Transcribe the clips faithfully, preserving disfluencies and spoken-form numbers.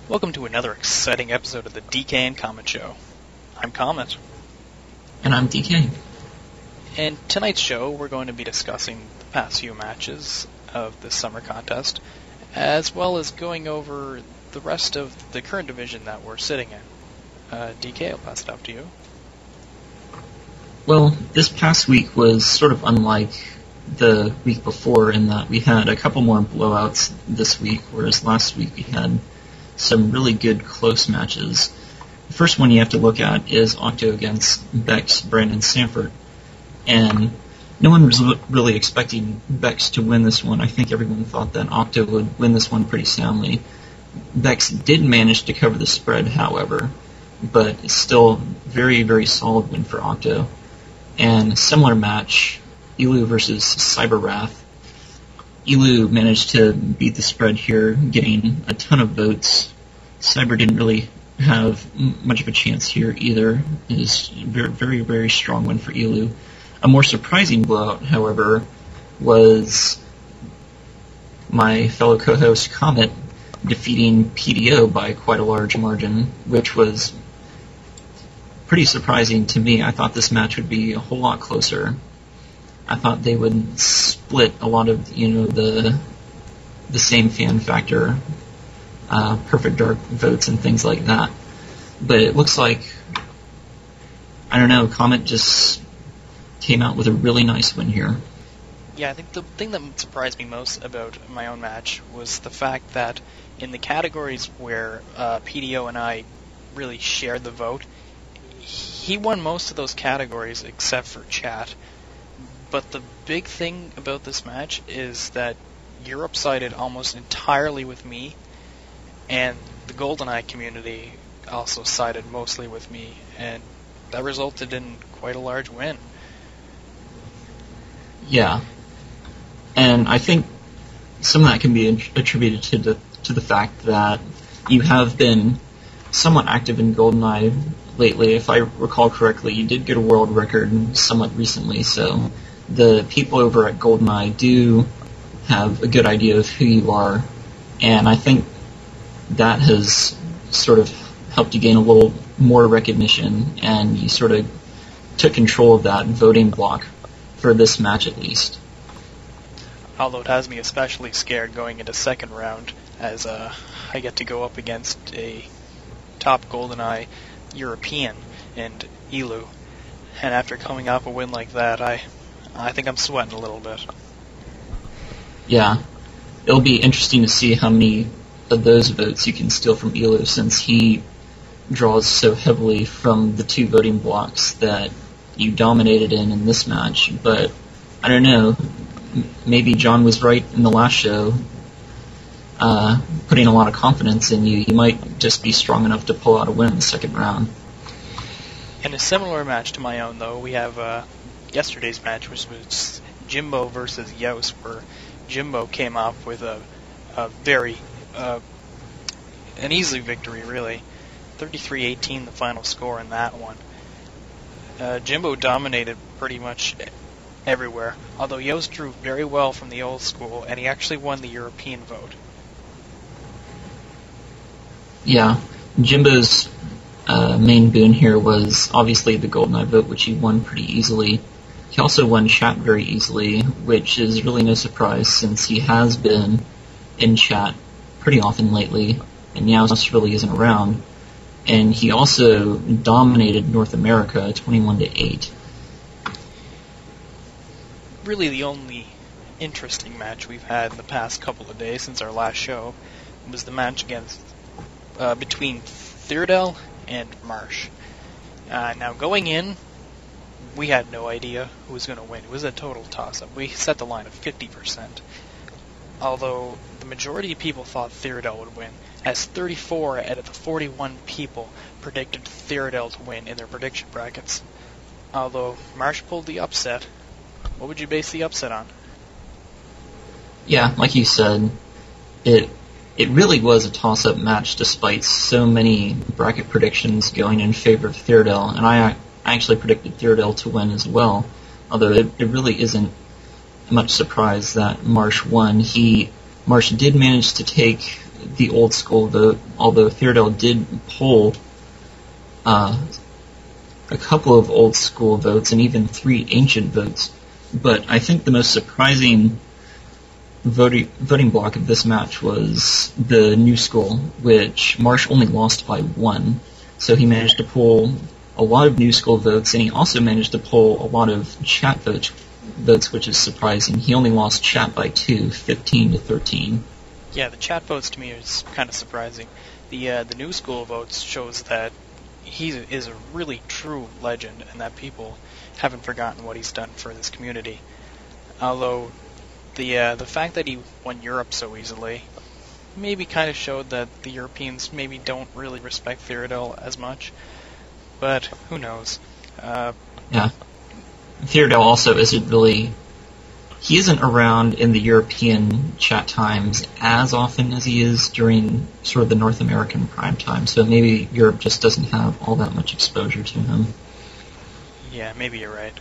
Welcome to another exciting episode of the D K and Comet Show. I'm Comet. And I'm D K. In tonight's show, we're going to be discussing the past few matches of the summer contest, as well as going over the rest of the current division that we're sitting in. Uh, D K, I'll pass it off to you. Well, this past week was sort of unlike the week before in that we had a couple more blowouts this week, whereas last week we had some really good close matches. The first one you have to look at is Octo against Bex Brandon Sanford. And no one was really expecting Bex to win this one. I think everyone thought that Octo would win this one pretty soundly. Bex did manage to cover the spread, however, but it's still very, very solid win for Octo. And a similar match, Elu versus Cyber Wrath. Elu managed to beat the spread here, getting a ton of votes. Cyber didn't really have m- much of a chance here either. It is a very, very, very strong win for Elu. A more surprising blowout, however, was my fellow co-host Comet defeating P D O by quite a large margin, which was pretty surprising to me. I thought this match would be a whole lot closer. I thought they would split a lot of, you know, the the same fan factor, uh, Perfect Dark votes and things like that. But it looks like, I don't know, Comet just came out with a really nice win here. Yeah, I think the thing that surprised me most about my own match was the fact that in the categories where uh, P D O and I really shared the vote, he won most of those categories except for chat. But the big thing about this match is that Europe sided almost entirely with me, and the GoldenEye community also sided mostly with me, and that resulted in quite a large win. Yeah, and I think some of that can be attributed to the to the fact that you have been somewhat active in GoldenEye lately. If I recall correctly, you did get a world record somewhat recently, so the people over at GoldenEye do have a good idea of who you are, and I think that has sort of helped you gain a little more recognition, and you sort of took control of that voting block for this match at least. Although it has me especially scared going into second round, as uh, I get to go up against a top GoldenEye European and Elu, and after coming off a win like that, I I think I'm sweating a little bit. Yeah, it'll be interesting to see how many of those votes you can steal from Elu, since he draws so heavily from the two voting blocks that you dominated in in this match. But I don't know, m- maybe John was right in the last show, uh, putting a lot of confidence in you. You might just be strong enough to pull out a win in the second round. In a similar match to my own, though, we have uh, yesterday's match, which was Jimbo versus Youse, where Jimbo came off with a, a very, uh, an easy victory, really. thirty-three eighteen, the final score in that one. Uh, Jimbo dominated pretty much everywhere, although Yost drew very well from the old school, and he actually won the European vote. Yeah, Jimbo's uh, main boon here was obviously the GoldenEye vote, which he won pretty easily. He also won chat very easily, which is really no surprise since he has been in chat pretty often lately, and Youst really isn't around. And he also dominated North America twenty-one to eight. Really the only interesting match we've had in the past couple of days since our last show was the match against uh, between Theodel and Marsh. Uh, now going in, we had no idea who was going to win. It was a total toss-up. We set the line at fifty percent. Although the majority of people thought Theodel would win, as thirty-four out of the forty-one people predicted Theodel to win in their prediction brackets. Although Marsh pulled the upset, what would you base the upset on? Yeah, like you said, it it really was a toss-up match despite so many bracket predictions going in favor of Theodel, and I, I actually predicted Theodel to win as well, although it, it really isn't much surprise that Marsh won. He Marsh did manage to take the old school vote, although Theodel did pull uh, a couple of old school votes and even three ancient votes. But I think the most surprising voting voting block of this match was the new school, which Marsh only lost by one. So he managed to pull a lot of new school votes, and he also managed to pull a lot of chat votes, votes, which is surprising. He only lost chat by two, fifteen to thirteen. Yeah, the chat votes to me is kind of surprising. The uh, the new school votes shows that he is a really true legend, and that people haven't forgotten what he's done for this community. Although the uh, the fact that he won Europe so easily maybe kind of showed that the Europeans maybe don't really respect Theodel as much. But who knows? Uh, yeah. Theodel also isn't really... He isn't around in the European chat times as often as he is during sort of the North American prime time, so maybe Europe just doesn't have all that much exposure to him. Yeah, maybe you're right.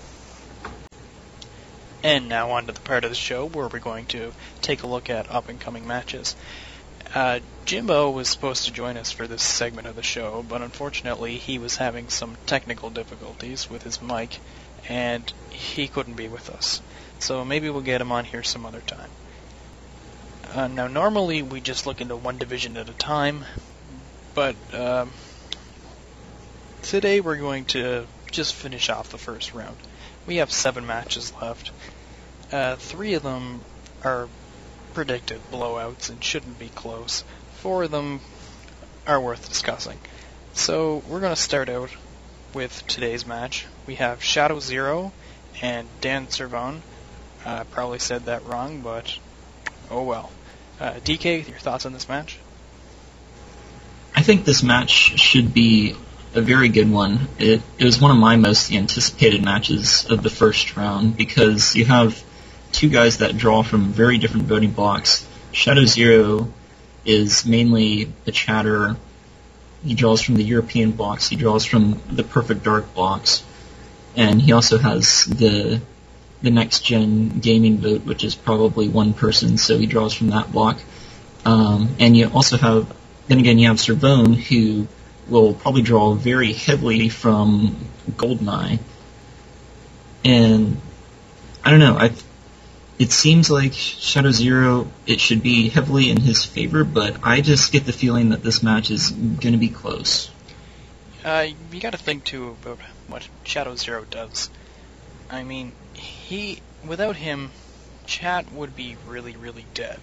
And now on to the part of the show where we're going to take a look at up-and-coming matches. Uh, Jimbo was supposed to join us for this segment of the show, but unfortunately he was having some technical difficulties with his mic, and he couldn't be with us. So maybe we'll get him on here some other time. Uh, now normally we just look into one division at a time, but um, today we're going to just finish off the first round. We have seven matches left. Uh, three of them are predicted blowouts and shouldn't be close. Four of them are worth discussing. So we're going to start out with today's match. We have Shadow Zero and Dan Servone. I uh, probably said that wrong, but oh well. Uh, D K, your thoughts on this match? I think this match should be a very good one. It, it was one of my most anticipated matches of the first round because you have two guys that draw from very different voting blocks. Shadow Zero is mainly a chatter. He draws from the European blocks. He draws from the Perfect Dark blocks. And he also has the the next-gen gaming vote, which is probably one person, so he draws from that block. Um, and you also have, then again, you have Servone, who will probably draw very heavily from Goldeneye. And I don't know, I it seems like Shadow Zero, it should be heavily in his favor, but I just get the feeling that this match is going to be close. Uh, you got to think too about what Shadow Zero does. I mean, he without him, chat would be really, really dead.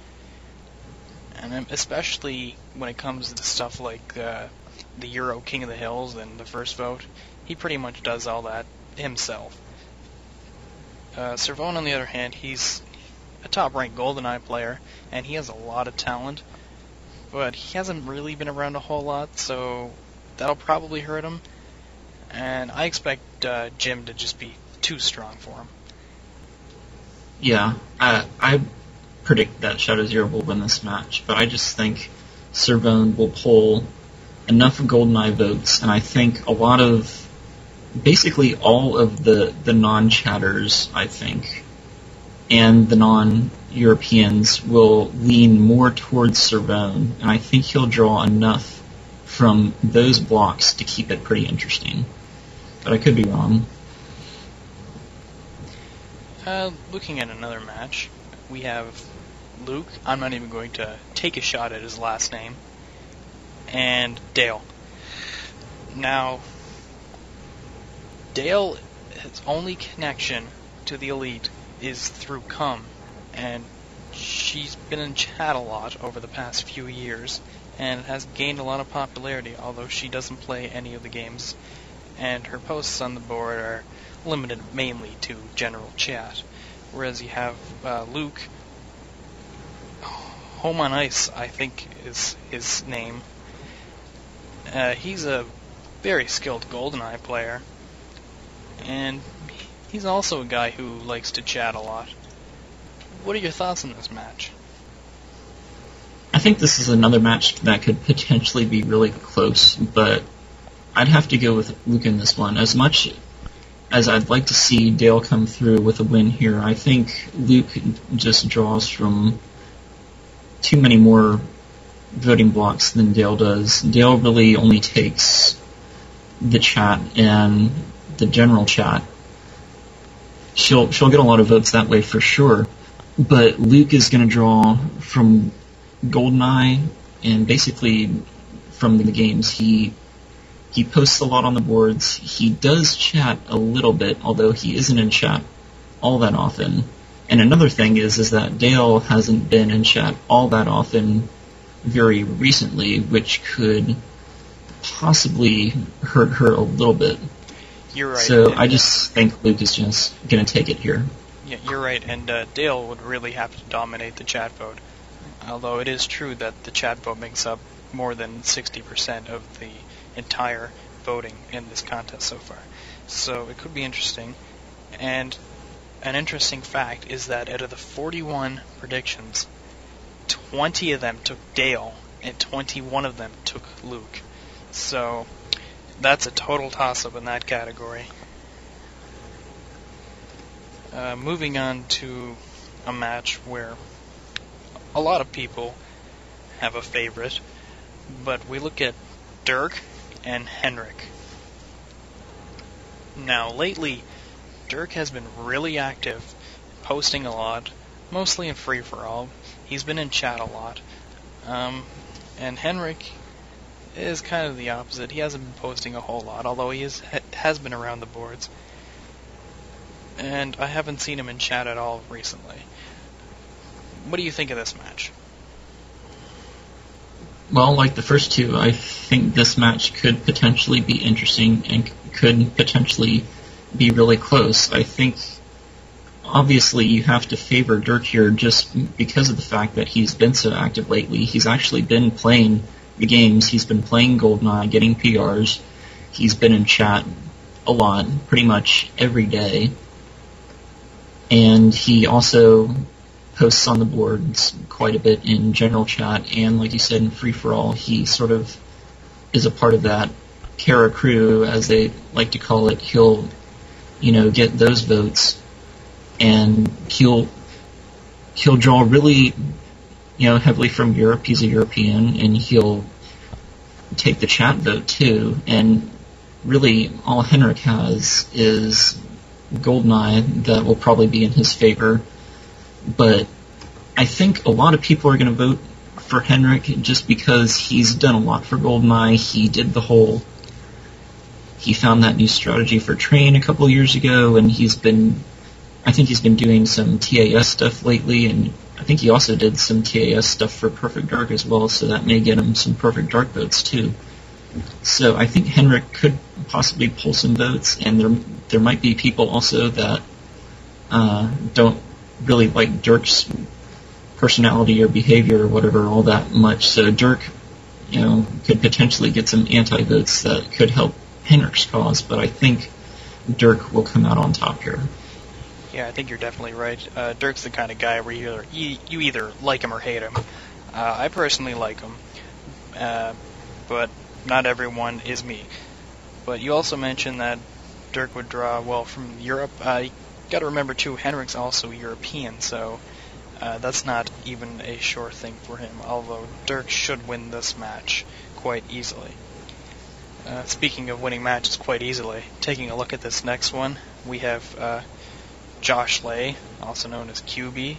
And especially when it comes to stuff like uh, the Euro King of the Hills and the first vote, he pretty much does all that himself. Uh, Servone, on the other hand, he's a top-ranked GoldenEye player, and he has a lot of talent, but he hasn't really been around a whole lot, so that'll probably hurt him. And I expect uh, Jim to just be too strong for him. Yeah, I, I predict that Shadow Zero will win this match, but I just think Servone will pull enough GoldenEye votes, and I think a lot of, basically all of the, the non-chatters, I think, and the non-Europeans will lean more towards Servone, and I think he'll draw enough from those blocks to keep it pretty interesting. But I could be wrong. Uh, looking at another match, we have Luke, I'm not even going to take a shot at his last name, and Dale. Now, Dale, his only connection to the Elite is through Cum, and she's been in chat a lot over the past few years, and has gained a lot of popularity, although she doesn't play any of the games, and her posts on the board are limited mainly to general chat. Whereas you have uh, Luke, Home on Ice, I think is his name. Uh, he's a very skilled GoldenEye player, and he's also a guy who likes to chat a lot. What are your thoughts on this match? I think this is another match that could potentially be really close, but I'd have to go with Luke in this one. As much as I'd like to see Dale come through with a win here, I think Luke just draws from too many more voting blocks than Dale does. Dale really only takes the chat and the general chat. She'll she'll get a lot of votes that way for sure. But Luke is going to draw from GoldenEye and basically from the games. He he posts a lot on the boards. He does chat a little bit, although he isn't in chat all that often. And another thing is is that Dale hasn't been in chat all that often very recently, which could possibly hurt her a little bit. You're right. So and, I just think Luke is just going to take it here. Yeah, you're right, and uh, Dale would really have to dominate the chat vote. Although it is true that the chat vote makes up more than sixty percent of the entire voting in this contest so far. So it could be interesting. And an interesting fact is that out of the forty-one predictions, twenty of them took Dale, and twenty-one of them took Luke. So that's a total toss-up in that category. Uh, moving on to a match where a lot of people have a favorite, but we look at Dirk and Henrik. Now, lately, Dirk has been really active, posting a lot, mostly in free-for-all. He's been in chat a lot. Um, and Henrik is kind of the opposite. He hasn't been posting a whole lot, although he is, ha- has been around the boards. And I haven't seen him in chat at all recently. What do you think of this match? Well, like the first two, I think this match could potentially be interesting and could potentially be really close. I think, obviously, you have to favor Dirk here just because of the fact that he's been so active lately. He's actually been playing the games. He's been playing GoldenEye, getting P Rs. He's been in chat a lot, pretty much every day. And he also posts on the boards quite a bit in general chat, and like you said, in free-for-all, he sort of is a part of that Kara crew, as they like to call it. He'll, you know, get those votes, and he'll he'll draw really, you know, heavily from Europe. He's a European, and he'll take the chat vote too, and really all Henrik has is GoldenEye that will probably be in his favor. But I think a lot of people are going to vote for Henrik just because he's done a lot for GoldenEye. He did the whole... He found that new strategy for Train a couple years ago, and he's been... I think he's been doing some T A S stuff lately, and I think he also did some T A S stuff for Perfect Dark as well, so that may get him some Perfect Dark votes too. So I think Henrik could possibly pull some votes, and there there might be people also that uh, don't really like Dirk's personality or behavior or whatever all that much. So Dirk, you know, could potentially get some anti-votes that could help Henrik's cause, but I think Dirk will come out on top here. Yeah, I think you're definitely right. Uh, Dirk's the kind of guy where you either, you, you either like him or hate him. Uh, I personally like him, uh, but not everyone is me. But you also mentioned that Dirk would draw well from Europe. Uh, you got to remember too, Henrik's also European, so uh, that's not even a sure thing for him. Although Dirk should win this match quite easily. Uh, speaking of winning matches quite easily, taking a look at this next one, we have uh, Josh Lay, also known as Q B,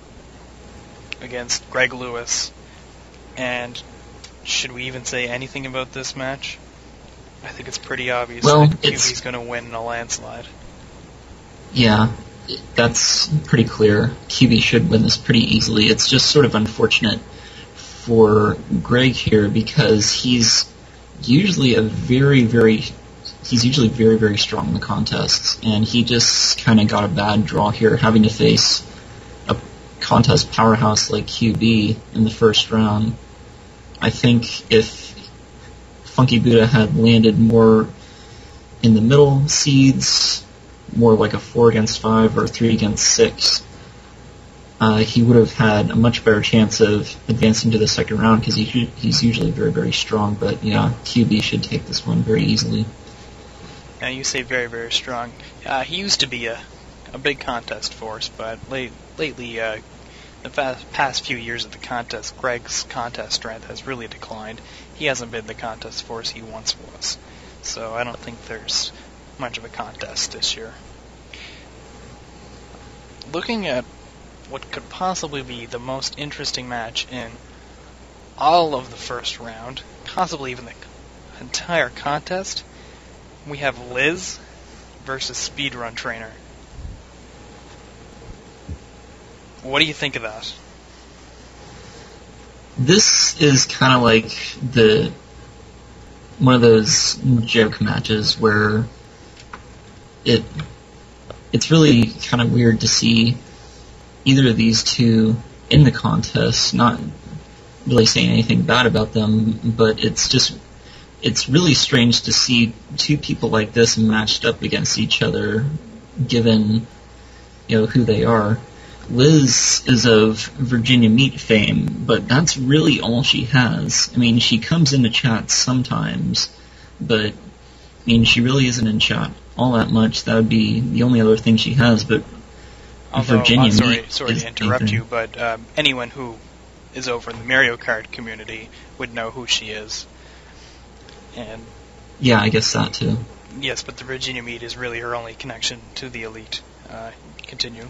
against Greg Lewis. And should we even say anything about this match? I think it's pretty obvious well, that Q B's going to win in a landslide. Yeah, that's pretty clear. Q B should win this pretty easily. It's just sort of unfortunate for Greg here because he's usually a very, very... He's usually very, very strong in the contests, and he just kind of got a bad draw here, having to face a contest powerhouse like Q B in the first round. I think if Funky Buddha had landed more in the middle seeds, more like a four against five or three against six, uh, he would have had a much better chance of advancing to the second round because he, he's usually very, very strong. But yeah, Q B should take this one very easily. Now you say very, very strong. Uh, he used to be a, a big contest force, but late, lately uh, the fa- past few years of the contest, Greg's contest strength has really declined. He hasn't been the contest force he once was. So I don't think there's much of a contest this year. Looking at what could possibly be the most interesting match in all of the first round, possibly even the entire contest, we have Liz versus Speedrun Trainer. What do you think of that? This is kind of like the one of those joke matches where it it's really kind of weird to see either of these two in the contest, not really saying anything bad about them, but it's just it's really strange to see two people like this matched up against each other, given, you know, who they are. Liz is of Virginia Meat fame, but that's really all she has. I mean, she comes into chat sometimes, but, I mean, she really isn't in chat all that much. That would be the only other thing she has, but Although, Virginia uh, sorry, Meat sorry is to interrupt anything. you, but um, anyone who is over in the Mario Kart community would know who she is. And Yeah, I guess that too. yes, but the Virginia Meat is really her only connection to the elite. Uh, continue.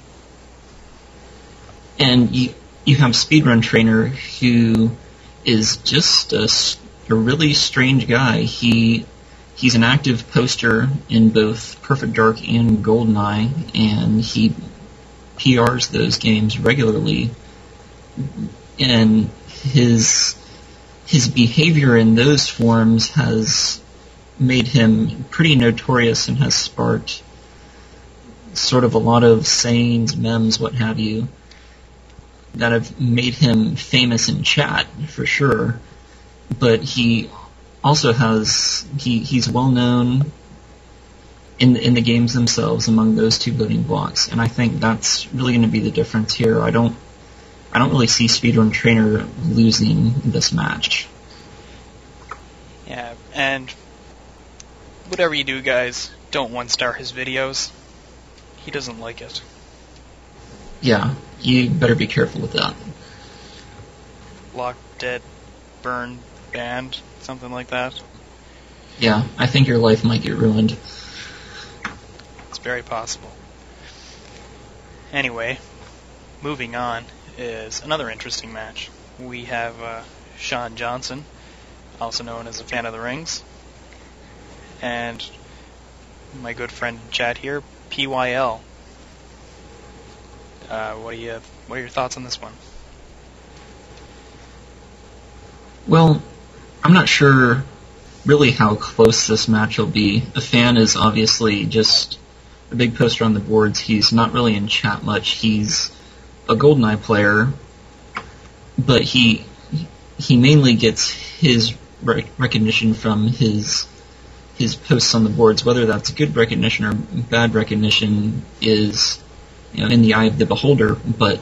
And you, you have Speedrun Trainer, who is just a, s- a really strange guy. He he's an active poster in both Perfect Dark and GoldenEye, and he P Rs those games regularly. And his his behavior in those forums has made him pretty notorious and has sparked sort of a lot of sayings, memes, what have you, that have made him famous in chat, for sure. But he also has, he, he's well known in, in the games themselves among those two building blocks, and I think that's really going to be the difference here. I don't, I don't really see Speedrun Trainer losing this match. Yeah, and whatever you do, guys, don't one-star his videos. He doesn't like it. Yeah, you better be careful with that. Locked, dead, burned, banned, something like that. Yeah, I think your life might get ruined. It's very possible. Anyway, moving on is another interesting match. We have uh, Sean Johnson, also known as a fan of the rings, and my good friend in chat here, P Y L. Uh, what do you what are your thoughts on this one? Well, I'm not sure really how close this match will be. A fan is obviously just a big poster on the boards. He's not really in chat much. He's a GoldenEye player, but he he mainly gets his rec- recognition from his his posts on the boards. Whether that's good recognition or bad recognition is, you know, in the eye of the beholder, but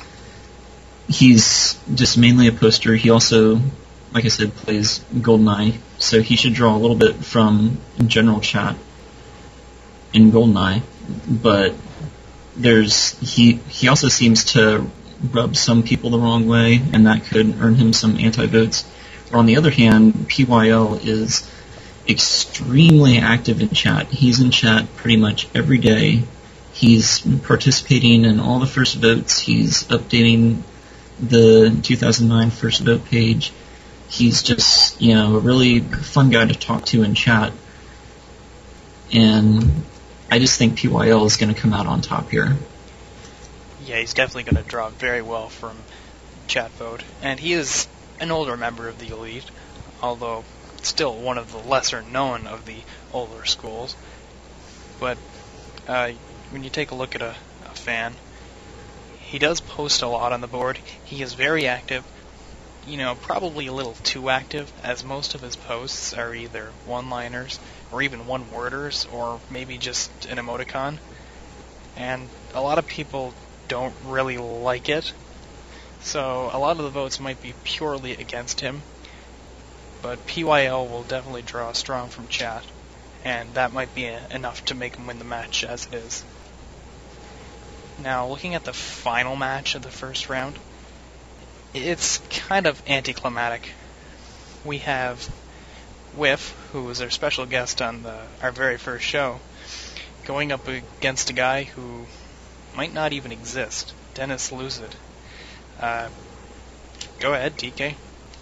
he's just mainly a poster. He also, like I said, plays GoldenEye, so he should draw a little bit from general chat in GoldenEye, but there's he he also seems to rub some people the wrong way, and that could earn him some anti-votes. Or on the other hand, P Y L is extremely active in chat. He's in chat pretty much every day. He's participating in all the first votes. He's updating the two thousand nine first vote page. He's just, you know, a really fun guy to talk to in chat. And I just think P Y L is going to come out on top here. Yeah, he's definitely going to draw very well from chat vote, and he is an older member of the elite, although still one of the lesser known of the older schools. But uh, when you take a look at a, a fan, he does post a lot on the board. He is very active, you know, probably a little too active, as most of his posts are either one-liners or even one-worders, or maybe just an emoticon. And a lot of people don't really like it, so a lot of the votes might be purely against him. But P Y L will definitely draw strong from chat, and that might be enough to make him win the match as it is. Now, looking at the final match of the first round, it's kind of anticlimactic. We have Whiff, who was our special guest on the, our very first show, going up against a guy who might not even exist, Dennis Lucid. Uh, go ahead, D K.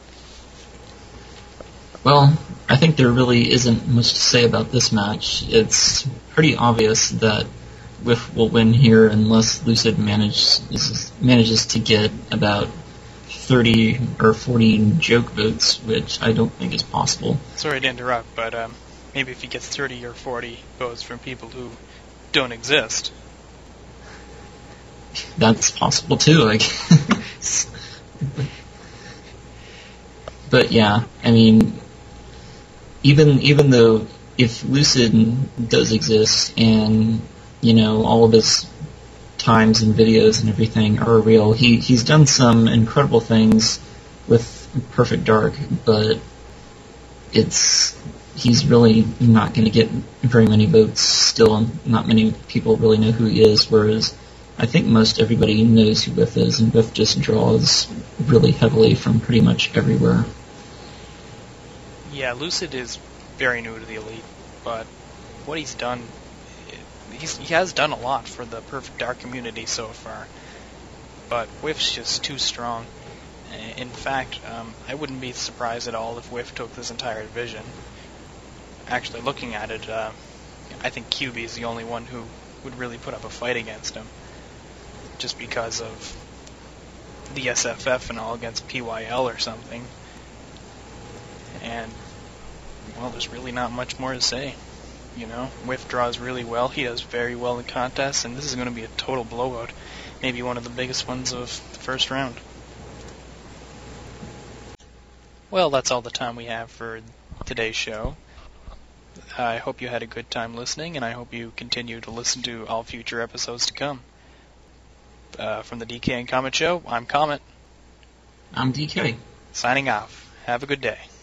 Well, I think there really isn't much to say about this match. It's pretty obvious that Whiff will win here unless Lucid manages manages to get about thirty or forty joke votes, which I don't think is possible. Sorry to interrupt, but um, maybe if he gets thirty or forty votes from people who don't exist. That's possible too, I guess. But yeah, I mean, even even though if Lucid does exist and, you know, all of his times and videos and everything are real, he he's done some incredible things with Perfect Dark, but it's he's really not going to get very many votes still. Not many people really know who he is, whereas I think most everybody knows who Whiff is, and Whiff just draws really heavily from pretty much everywhere. Yeah, Lucid is very new to the Elite, but what he's done, he's, he has done a lot for the Perfect Dark community so far, but Whiff's just too strong. In fact, um, I wouldn't be surprised at all if Whiff took this entire division. Actually, looking at it, uh, I think Q B is the only one who would really put up a fight against him, just because of the S F F and all against P Y L or something. And, well, there's really not much more to say. You know, Whiff draws really well, he does very well in contests, and this is going to be a total blowout. Maybe one of the biggest ones of the first round. Well, that's all the time we have for today's show. I hope you had a good time listening, and I hope you continue to listen to all future episodes to come. Uh, from the D K and Comet Show, I'm Comet. I'm D K. Signing off. Have a good day.